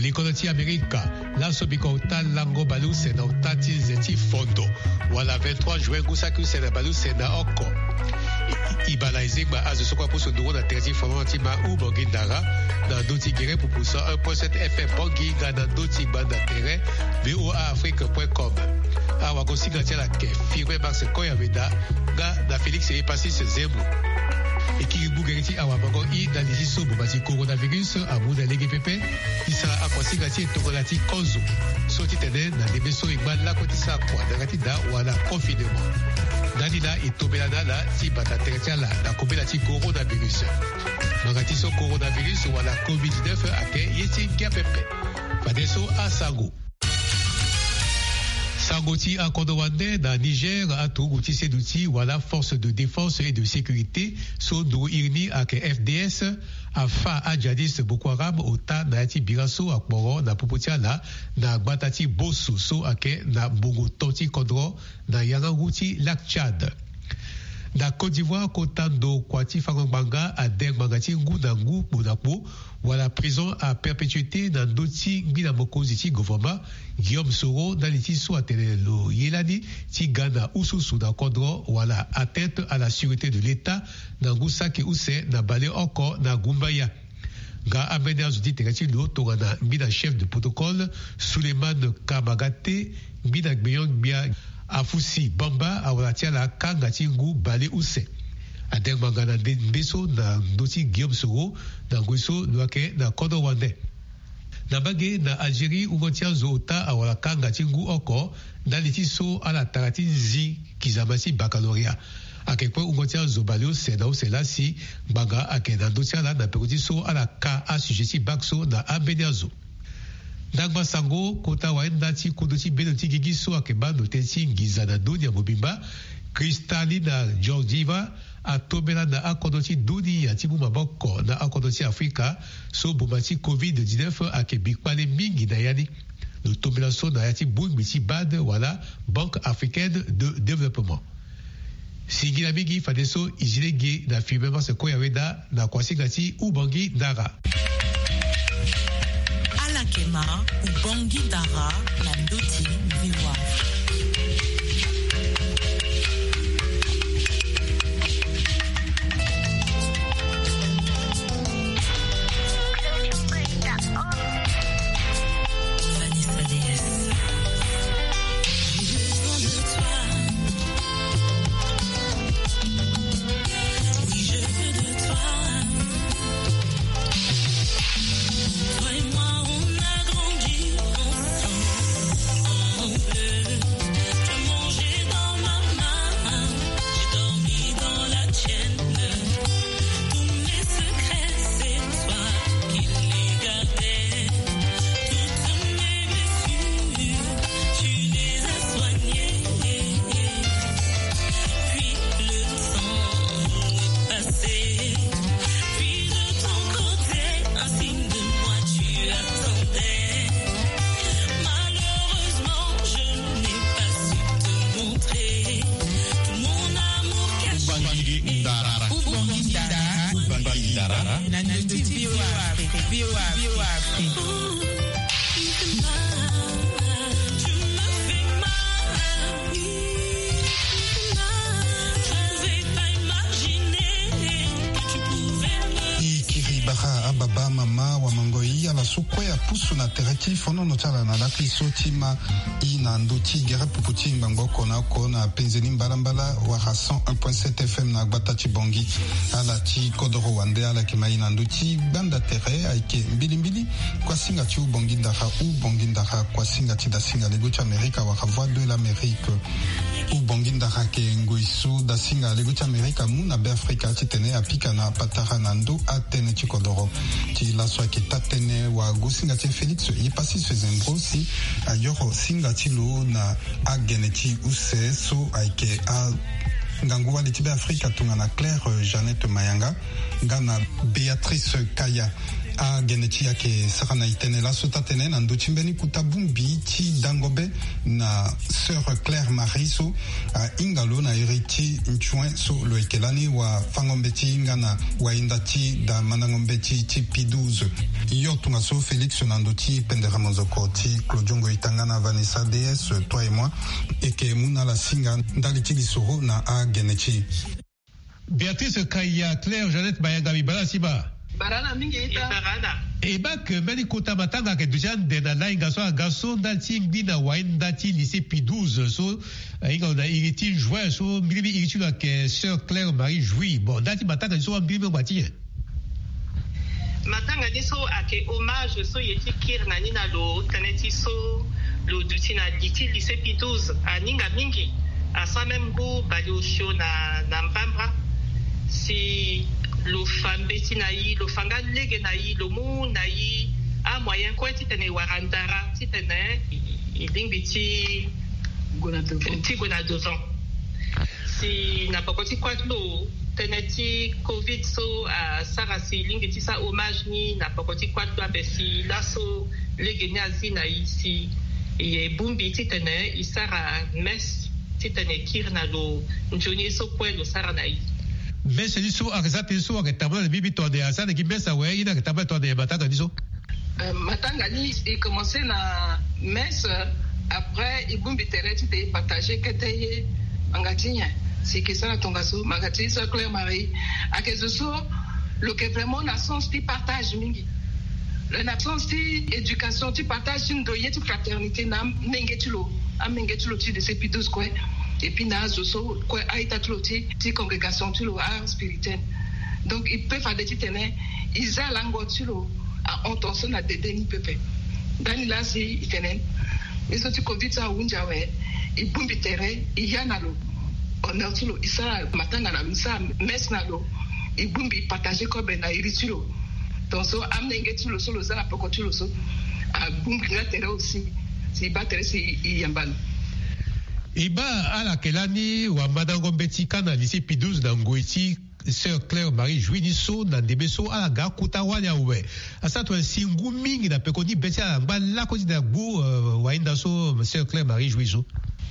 Likonati Amerika, la sobiko uta lango balu sena utati zeti fondo. Wala 23 juin gusaku sena balu sena oko. Ibala izegba azo sokwa puso nduro na terzi formanti ma u bongindara na doti gere pour poussa 1.7 FM bonginga na doti banda terrain voaafrique.com. Awa gosinga tela ke firme Max Koya Veda ga na Félix et Passis Zemou. Ekiribu gereti awa bango I na lijiso bobati coronavirus amuda lege pepe isa akwasinga ti tokolati konzo soti tene na debeso igba la kotisa kwa nagati da wala confinement. Nanina itobelana la ti bata teretiala na kobela ti coronavirus. Nagati so coronavirus wala COVID-19 ake yeti kia pepe. Fadeso asango. Sangoti a Kondowande na Niger a Tougouti Sedouti wala force de défense et de sécurité so do irni ak FDS afa a jadis Boko Haram ota na yati biraso akmoro na popotiala na gbatati bosu so ake na bongo toti kondro na yanganguti Lac Tchad. Na Côte d'Ivoire, Kotando Kwati Fangambanga a Deng Mangati Ngunangu Bonapo, wala prison à perpétuité dans Doti Gbinamokoziti Govoma, Guillaume Soro, dans les tissus à Telelo Yelani, Tigana Ususu dans Kondro, wala atteinte à la sûreté de l'État, dans Goussake Ousse, dans Balé encore, dans Gumbaya. Ga Amener Zouti Terati Lo, Torana, Mbina chef de protocole, Suleiman Kamagate, Mbina Gbeyon Gbia, Afusi Bamba awalatia la kangati ngu bale use. Adeng mangana beso na doti Guillaume Soro na Nguiso Luake na Kodo Wande. Na bagé na Algérie ugotia zoota awala kangati ngu oko na litiso ala taratin zi kizamasi baccalauréat. Akekwe ugotia zobalio sena uselasi baga ake na dotia la na perotiso ala ka asujesi bakso na Ambeneazo. Dagba Sango, Kota Waendati, Kodoti Benoti Gigiso, Akeba, Notensi, Gizana Dunia Mobimba, Kristalina Georgieva, Atobela na Akodoti Duni, Atibu Maboko, na Akodoti Afrika, So Bomati Covid-19, Akebikpale Mingi Nayani, le Tobelaso Nayati Boumiti Bad, voilà, Banque Africaine de Développement. Sigila Mingi, Fadeso, Izilege, na Firmement Sekoyaweda, na Kwasigati, Ubangi, Nara. Alakema Ubangi Dara na Ndoti Viwa. Fono notala na laki sotima ina ndoti gere puputi mbango kona penzeni mbalambala waka 101.7 FM na Gbatati Bongi ala ti Kodoro Wande ala kema ina ndoti banda tere aike mbilimbili kwa singa ti ubongi ndaka kwa singa ti da singa lego ti Amerika waka voix de l'Amérique ubongi ndaka ke ngoisu da singa lego ti Amerika muna be Afrika ti tene apika na patara na ndo atene ti Kodoro ti laswa ki tatene wa gusinga ti Félix Passis Zembro si ayoro singa tilo na ageneti use so aike a ngangwa litibe Afrika tunga na Claire Jeannette Mayanga ngana Béatrice Kaya a geneti yake sakana itene la sota tene na ndochimbeni kutabumbi ti dangobe na sœur Claire Marie so ingalo na iriti nchwen so lo ekelani wa fangombeti ingana wa indati da manangombeti ti P12 yotunga so Félix Nandoti pendera monzoko ti Claudiongo Itangana Vanessa DS toi et moi et que muna la singa ndaliti lisoro na a genechi. Béatrice Kaya Claire Jeannette Bayanga Bibala Siba barana mingi ita barana ebak meni kota matanga ke dujan de na inga so gaso ndati ngina wa ndati lycée P12 so inga na iriti joie so mbibi iriti la ke sœur Claire Marie Jouy bon ndati matanga so mbibi mbatie matanga diso ake hommage so yeti kirna nina lo taneti so lo dutina diti lycée P12 aninga mingi asa même go balio show na mbamba si lo fambeti na yi lo fanga lege na yi lo mu na yi a moyen quoi titene warandara titene idingbi ti gona devant si na pokoti kwa lo teneti covid so a sarasi lingi ti sa hommage ni na pokoti kwa lo abesi laso lege ni azi na yi si ye bumbi titene isara mes titene kirna lo njoni so kwe lo sara na yi mais c'est so akazati so akatabla le bibi to de asana ki mesa we ina katabla to de matanga diso matanga ni il commençait na messe après ibumbi tereti te partager kete angatinya c'est que ça tonga so magati so Claire Marie akezo so le que vraiment na sens ti partage mingi le na sens ti éducation ti partage ndo yeti fraternité na mengetulo amengetulo ti de ces P12 quoi. Et puis na zo quoi aita tloti ti congrégation tu lo art spirituel donc ils peuvent faire des titene ils a lango tu lo a ontonso na de deni pepe dani la si itenen ils sont covid ça unja we ibumbi tere iyana lo on tu lo isa matanga na misa mes na lo ibumbi partager ko ben na iritulo donc so amnenge tu lo solo za poko tu lo so a bumbi na tere aussi si battere si iyambalo Iba ala kelani wa madango mbeti kana lycée P12 na Ngoiti sœur Claire Marie Jouy ni so na debeso ala ga kuta wanya we asa to singu mingi na pekoni beti ala ba la ko na bu wa inda so sœur Claire Marie Jouy so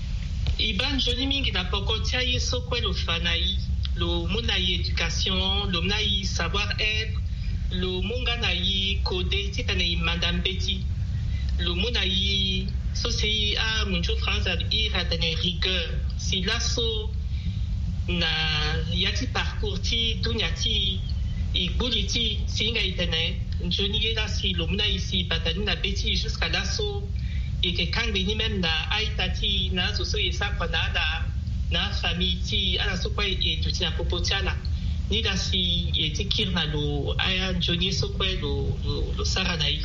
Iban joni mingi na pokotia yeso kwe lo fanai lo munayi éducation lo munayi savoir être lo munga na yi code titane madame Betty lo munayi so c'est à muncho France il a donné rigueur si là so na yati parcours ti dunyati i buliti singa itene njoni là si lomna ici batani na beti jusqu'à là so et que quand beni même na aitati na so yesa kwana na famille ti ala so kwa e tuti na popotiala ni là si yeti kirna lo aya njoni so kwa lo saranai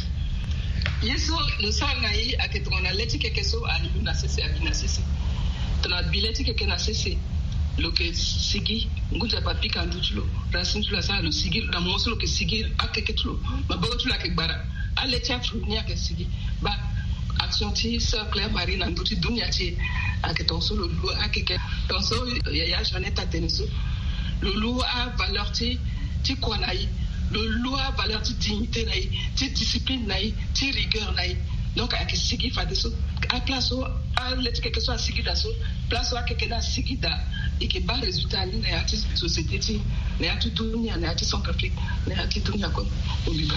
yeso le sangai aketona leti keke so ali na sese abina sese tona bileti keke na sese lo ke sigi nguja papika ndutulo rasin tula sa lo sigi na moso lo ke sigi akeke tulo mabago tula ke bara aleti afru ni ake sigi ba action ti sœur Claire Marie na nduti dunia ti aketon so lo lu akeke ton so ya Jeannette Ateneso lo lu a valeur ti kwanai le loi valeur de dignité naï, de discipline naï, de rigueur naï. Donc à sigi fa deso à place à l'être quelque soit sigi daso place à quelque na sigi da et que ba résultat ni na ati société ti na ati dunia na ati son Afrique na ati dunia comme oliba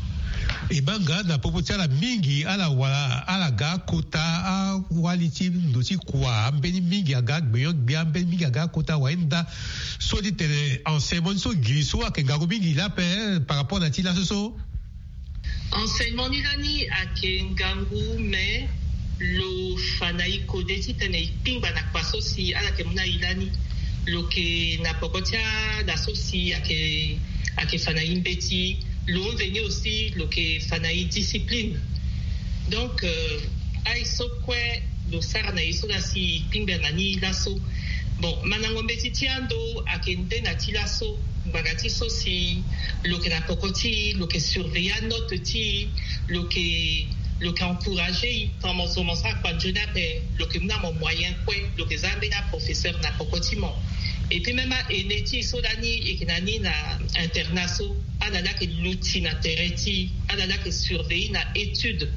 ibanga na popotiala mingi ala wala ala ga kota a waliti ndoti kwa mbeni mingi aga gbeyo gbe mbeni mingi aga kota waenda so dit enseignement so griso a kenga mingi la par rapport à ti la so enseignement ni lani a kengangu mais lo fanai kode ti tene pingba na kwaso si ala ke muna ilani lo ke na popotia da so si ake fanai mbeti l'on venait aussi le que fanaï discipline donc ai so kwe lo sarna iso la si pingbenani laso bon manango mbetitiando akende na tilaso bagati so si lo que na pokoti lo que surveiller notre ti lo que encourager comme on ça quand je n'ai le que na mon moyen kwe lo que zambe na professeur na pokoti mon et puis même eneti sodani et kinani na internaso anala que l'outil na tereti anala que surveiller na étude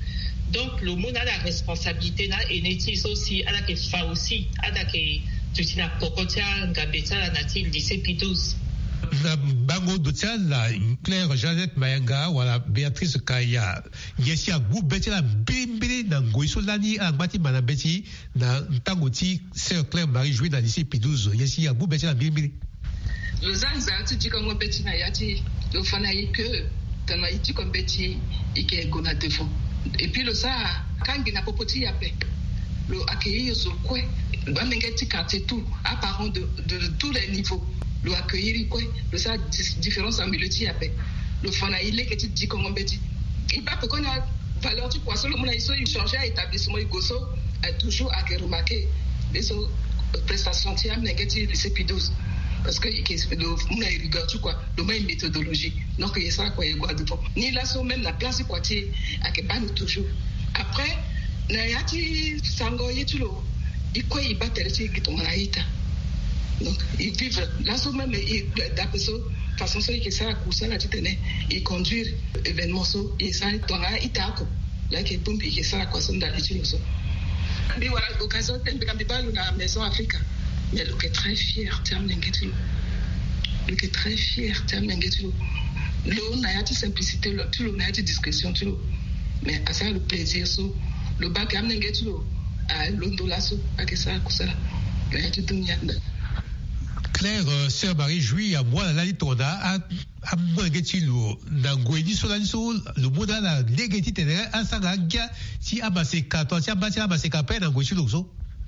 Donc le monde a la responsabilité là et netis aussi à la que fa aussi à la que tu tina pokotia ngabeta la natil lycée P12. Na bango dotia la Claire Jeannette Mayanga wala Béatrice Kaya yesi a groupe beti la bimbili na ngoiso lani a bati mana beti na ntangoti sœur Claire Marie jouer dans lycée P12 yesi a groupe beti la bimbili le zanza tu dis qu'on beti na yati le fanaï que tana iti comme beti ike gona defo et puis le ça quand il n'a pas petit yapé le accueillir sur quoi ba mengeti quartier tout à parents de tous les niveaux le accueillir quoi le ça différence en milieu ti yapé le fanaï les que tu dis comment beti il pas qu'on a valeur tu quoi seulement ils sont changer à établissement igoso a toujours à remarquer les prestations ti am nengeti lycée P12 parce que le monde rigueur tu quoi le même méthodologie donc il y a ça quoi il y a ni là sont même la place quoi tu à que pas toujours après na yati sango yetulo iko ibatele ti kitomaraita donc ils vivent là sont même d'après ça façon ça que ça cousin là tu tenais et conduire événement ça et ça tonga itako là que pompi que ça quoi son d'aller tu so mais voilà occasion tembe quand bibalu na maison Africa mais le que très fier terme n'inquiétude le que très fier terme n'inquiétude le na yati simplicité le tout le na yati discrétion tout mais à ça le plaisir so le bac am n'inquiétude à l'ondolaso à que ça cousin là yati dunya. Claire sœur Marie jouit à moi la litonda a mangetilu na ngweni so le moda la legeti tenere asanga gya si abase kato si abase kape na ngweni so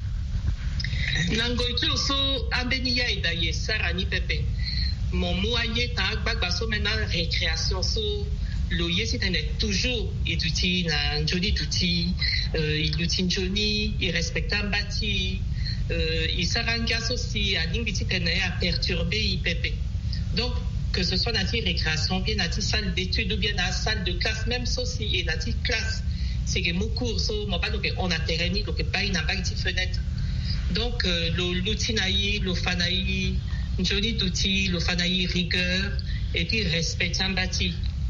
Nangoitu so ambenia ida ye sarani pepe. Mon moyen ta bagba so maintenant récréation so lo yesi tene toujours eduti na Johnny tuti ilutin Johnny il respecta bati il saranga aussi à limbiti tene à perturber il pepe. Donc que ce soit dans récréation bien dans salle d'études ou bien dans salle de classe même aussi et dans classe c'est que mon cours so mon pas donc on a terrain donc pas une impact fenêtre. Donc, l'outinaï, le fanaï, Johnny d'outil, le fanaï rigueur, et puis respect en bâti.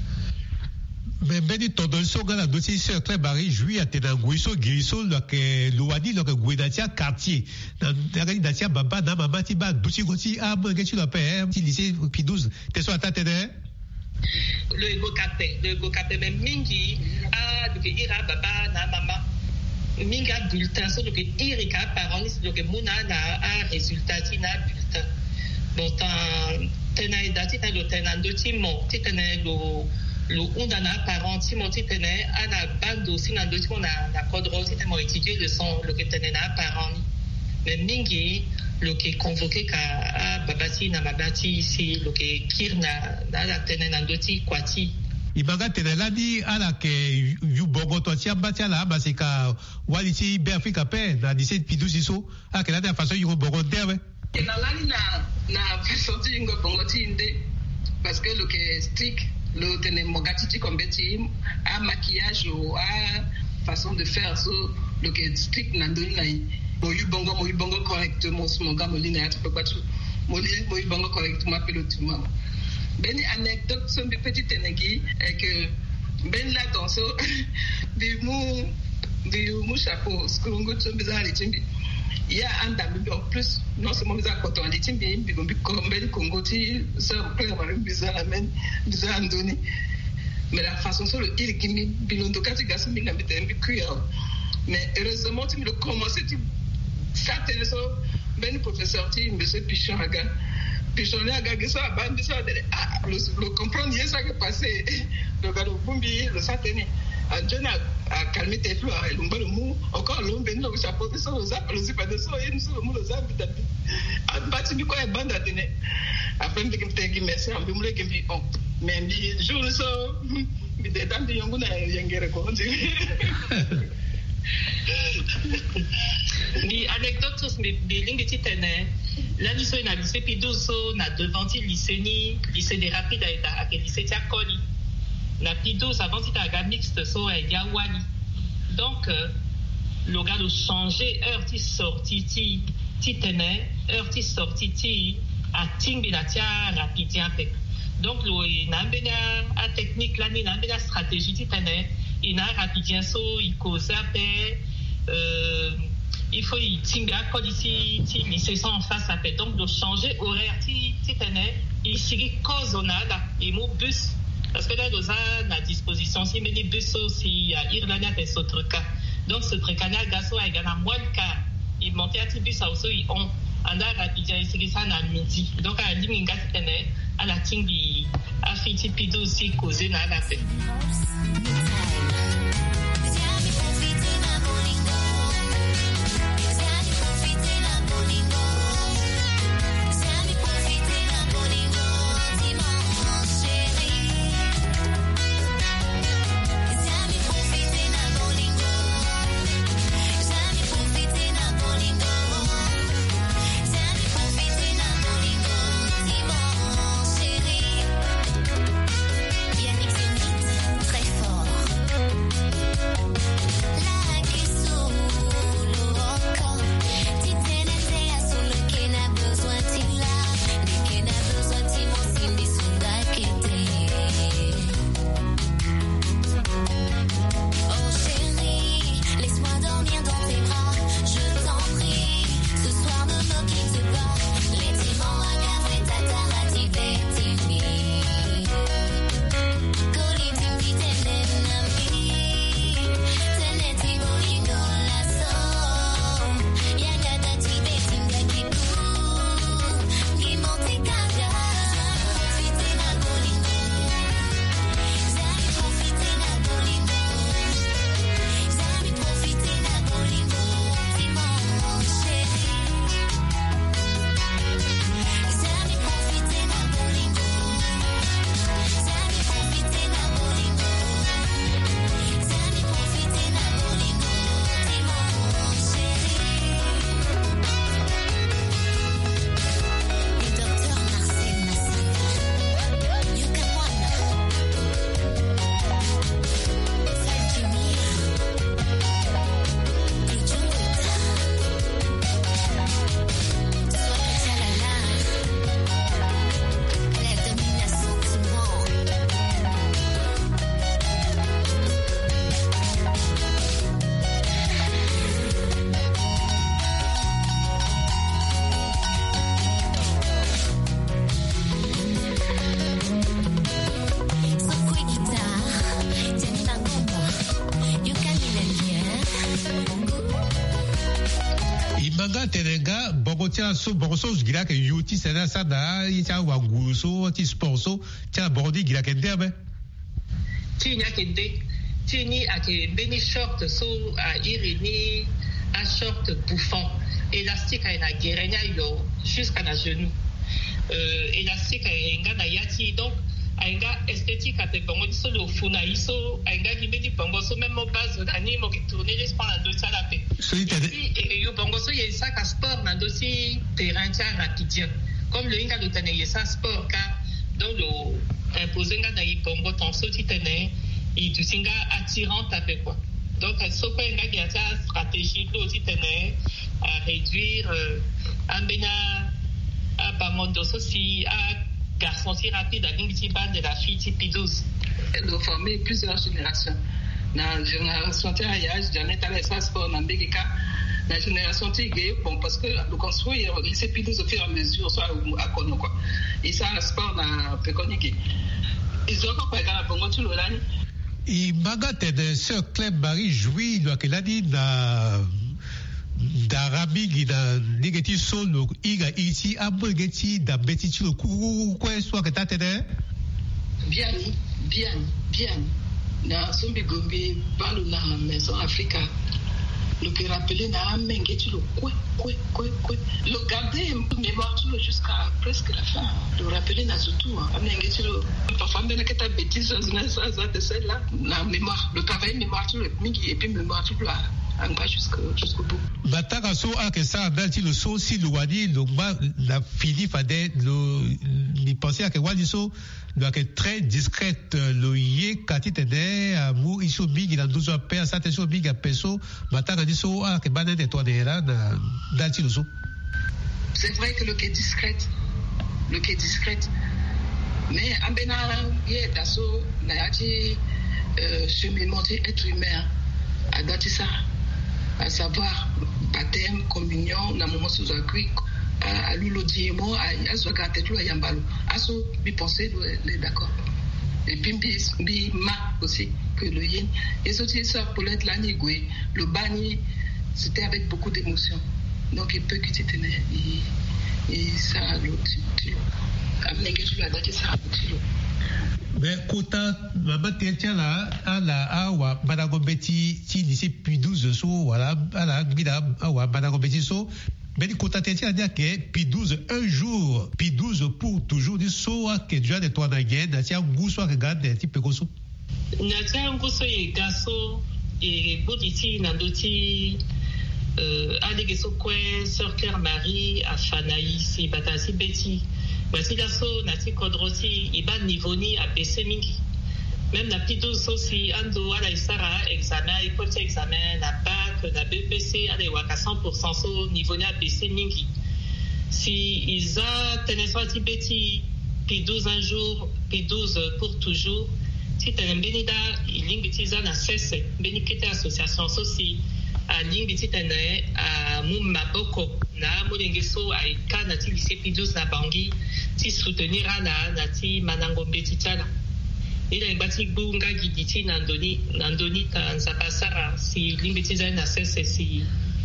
Mais Benny Tondolso, la dossier sur Claire Marie, jouit à Tenanguiso, Guiso, le Wadi, le Gouedatia, quartier. Dans Datia, Baba, Nama, Tiba, Douci, Goti, ah, moi, qu'est-ce que tu as fait, petit lycée P12, t'es sur la tête, le Ego Capé, même Mingi, ah, donc, Ira, Baba, Nama, minga bulletin so donc irika parents donc mona na a résultat na bulletin bon tena idati na lo tena ndoti mo tena lo undana parents mo tena ana bando sina ndoti mo na kodro tena mo étudier le son le tena na parents mais mingi le qui convoqué ka babati na mabati ici le qui kirna na tena na ndoti kwati Ibaga teneladi ala ke yu bongo to tia batia la basika waliti be Africa pe na 17 P12 so a ke la de façon yu bongo dewe na lani na façon ti ngo bongo ti inde parce que le que strict le tene mogati ti kombeti a maquillage ou a façon de faire so le que strict na ndoni na mo yu bongo correctement mon gars mo lina ya pas tout mo yu bongo correctement pelotement. Ben anecdote sur une petite énergie et que ben là dans ce du mou chapeau ce que l'on goûte sur bizarre les timbi il y a un dame en plus non seulement bizarre quand on les timbi comme ben Congo ti ça peut bizarre amen bizarre andoni mais la façon sur le il qui me bilondo quand tu gasses minga bete mbi cuir mais heureusement tu me le commencer tu ça t'es so ben professeur ti monsieur Pichon aga Pichonné a gagné ça, bandi ça, le comprendre, il y a ça qui est passé. Le gars de Bumbi, le satané. John a calmé tes fleurs, et l'on va le mou, encore l'on bénit le chapeau, ça, le zap, le zip, le son, et nous sommes le zap, à bâti du quoi est bande à tenir. Après, je me dis, merci, on me dit, mais je le sens, mais des dames de Yanguna, Yangere, quoi, on dit. Ni anecdote sur mes lignes de titane. Là, nous sommes à lycée P12, na devant le lycée des rapides à lycée Tiakoli. La P12 avant c'était un gars mixte, so et Yawali. Donc, le gars de changer heure qui sorti titane, heure qui sorti à Tingbinatia rapide un peu. Donc, le n'a pas technique là, n'a pas stratégie titane. il a rapidement so il cause après il faut y tinga quand ici ils se sont en face après donc de changer horaire il signe cause on a là et mon bus parce que là nous a à disposition si mais les bus aussi à Irlanda des autres cas donc ce truc là gaso a gagné moins le cas il montait à bus aussi ils ont en a rapidement il signe ça à midi donc à liminga à la tingi à fiti pido aussi causer na la fait Tenenga bogotia so bogoso gira ke yuti sena sada ita waguso ti sporso tia bordi gira ke derbe ti nya ke de ti ni ake beni short so a irini a short bouffant élastique à la guerenya yo jusqu'à la genou élastique à nga na yati donc ainga esthétique à te bongo so lo funa iso ainga gibedi bongo so même base d'ani mo ki tourner les pendant deux ça la paix et yo bongo so yé ça ka sport na dosi terrain tia rapidien comme le inga de tane yé ça sport ka donc lo imposer nga na y bongo ton so ti tane et tu singa attirant à peu quoi donc so ko inga ki ata stratégie lo ti tane à réduire ambena à bamondo so si à garçon si rapide à l'ingitiban de la fille type 12. Elle a formé plusieurs générations. Dans la génération qui a j'en ai allé ça sport dans Béguika. La génération qui est bon parce que le construit le lycée P12 au fur et à mesure soit à Kono quoi. Et ça le sport dans Péconique. Ils ont encore pas gagné pour moi tout le l'année. Et Magate de Sir Clem Marie jouit lo que l'a dit d'Arabie gida nigeti solo iga iti abogeti da beti lo ku ko soit que tatene bien na sombi gombe balu na maison Africa le que rappeler na mengeti lo quoi le garder mémoire tout jusqu'à presque la fin le rappeler na surtout mengeti lo parfois même que ta bêtise ça de celle-là la mémoire le travail mémoire tout le mingi et puis mémoire tout là pas jusqu'au bout. Bataka so a que ça dalti le so si le wadi le la fili fade ni penser à que wadi so doit être très discrète le yé kati tede amu iso big il a 12 heures per ça te so big a peso bataka di so a que bané de toi de là dalti le so. C'est vrai que le qui est discrète mais ambena yé daso na yati cheminement être humain à Datissa, à savoir baptême, communion, na moment sous accueil, à l'ulodimo, à ce gâteau, à Yambalo, à ce bipenser, d'accord. Et puis, ma aussi, que le yin. Et ceci, ça, pour être là, le bani, c'était avec beaucoup d'émotion. Donc, il peut quitter et ça, l'autre, amener quelque chose à Datissa, mais kota mama tetia la ala awa banagobeti ti lycée puis 12 so voilà ala bida awa banagobeti so mais kota tetia dire que puis 12 un jour puis 12 pour toujours du so que déjà de toi na guerre na tia guso regarde ti pekoso na tia guso e gaso e boditi na doti alege so kwe sœur Claire Marie a Fanaï si batasi beti. Voici la so nati kodrosi iba nivoni a baissé mingi. Même la petite douce aussi ando ala isara examen hypothèse examen na bac na BPC ala waka 100% so nivoni a baissé mingi. Si isa teneswa ti beti puis 12 un jour puis 12 pour toujours si tenembeni da ilingi tiza na cesse beni kete association so si a lingi ti tene a mumaboko na molengeso a ika na ti lycée P12 na Bangui ti soutenir na ti manangombe ti tala ila ibati bunga giditi na ndoni ta nzapasara si lingi ti za na sese si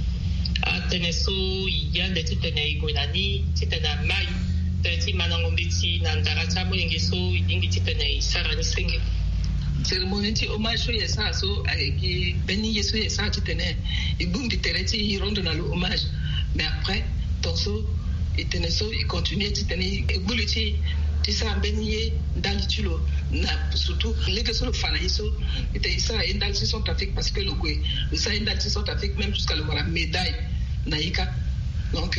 a teneso yande ti tene igonani ti tene mai ti manangombe ti na ndarata molengeso lingi ti tene isara ni senge cérémonie ti hommage so yesa so ki beni yeso yesa ti tene e bumbi tereti i rondo na le hommage mais après torso et tene so il continue ti tene e buli ti sa beni ye dali ti lo na surtout leke so le fana yeso ite isa e dali ti Centrafrique parce que le kwe le sa e dali ti Centrafrique même jusqu'à le voir médaille na ika donc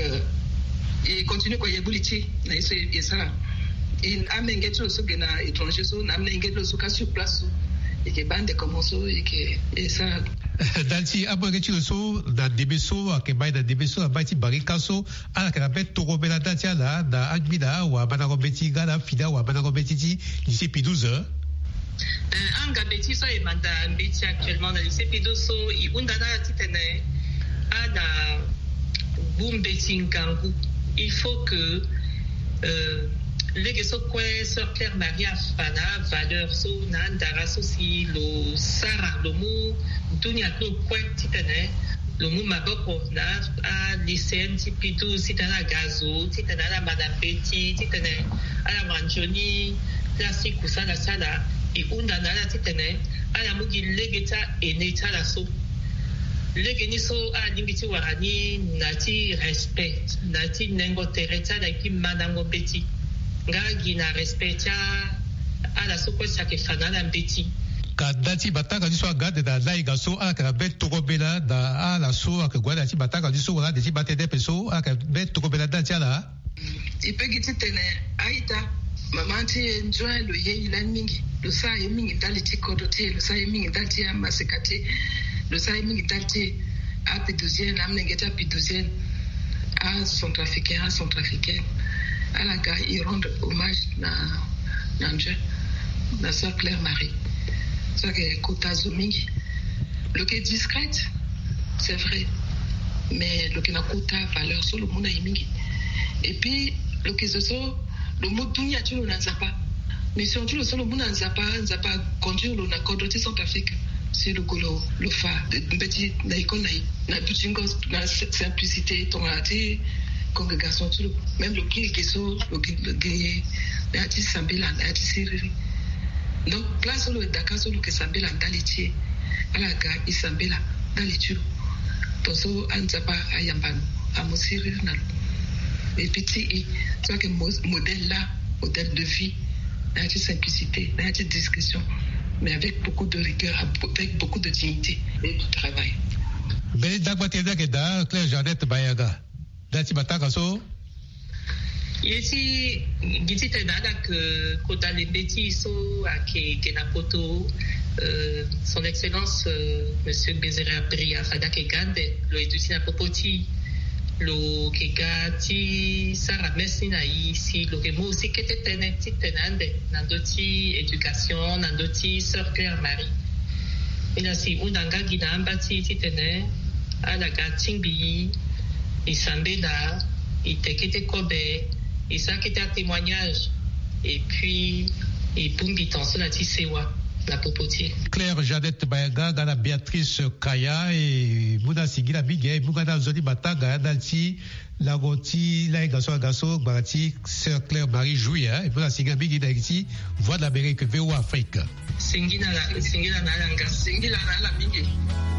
il continue ko ye buli ti na yeso yesa il a mengé tout ce que na étranger so na mengé tout ce que sur place et que bande commenço et que et ça danti abonge tu so da debeso ke bai da debeso ba ti barikaso ala ka bet to robela danti ala da agbida wa bana robeti gala fida wa bana robeti ti lycée P12 anga beti so e manda beti actuellement dans lycée P12 so i undana ti tene ana bumbeti ngangu il faut que lege so kwe sœur Claire Marie Fana valeur so na ndara so si lo sara lo mu dunia lo kwe titane lo mu maboko na a lycéen ti P12 titana gazo titana la madame Betty titane ala manjoni classique kusala sala e unda na la titane ala mugi lege ta eneta la so lege ni so a limbiti warani nati respect nati nengo tereta da ki manango Betty ngagi na respecta ala soko sake fanana mbeti ka dati bataka diso agade da laiga so aka bet tokobela da ala so aka gwada ti bataka diso wala de ti batede peso aka bet tokobela dati ala ipegiti tene aita mama ti enjoy lo ye ila mingi lo sa ye mingi dali ti kodote lo sa ye mingi dali ti masekate lo sa ye mingi dali ti a P12 amne ngeta P12 a centrafricain à la gare, ils rendent hommage à sœur Claire Marie. Ça que Kota Zomingi. Le qui est discrète, c'est vrai, mais le qui n'a Kota valeur sur le monde mingi. Et puis le qui se sort, le mot dunia tu le n'as pas. Mais si on dit le seul monde n'as pas conduire le accord de Centrafrique. C'est le golo, le fa, le petit naïkon naï, la butingos, la simplicité, ton raté. Congrégation même le qui est sur le gay l'ati sambela l'ati siriri donc place le Dakar sur le que sambela d'alitier à la gare il sambela d'alitu donc so anzapa ayambano à mosiriri na et petit c'est que modèle là modèle de vie l'ati simplicité l'ati discrétion mais avec beaucoup de rigueur avec beaucoup de dignité et de travail ben d'agbaté da Claire Jeannette Bayaga dati bataka so yesi giti tenada que kota le beti so ake kenapoto son excellence monsieur Bezera Bria Fadake Gande lo etusi na popoti lo kegati sara mesina ici lo que mo aussi kete teneti tenande nandoti éducation nandoti sœur Claire Marie ina si unanga gina ambati titene ala gatimbi isambela itekete kobe isakete un témoignage et puis ibumbi tanso na tisewa la popotier. Claire Jadette Bayaga gana Béatrice Kaya et muna sigila bige mugana zoni bataga dalti la goti la gaso barati sœur Claire Marie Jouya et muna sigila bige dalti voix d'Amérique VOA Afrique. Singila na langa singila na la mingi.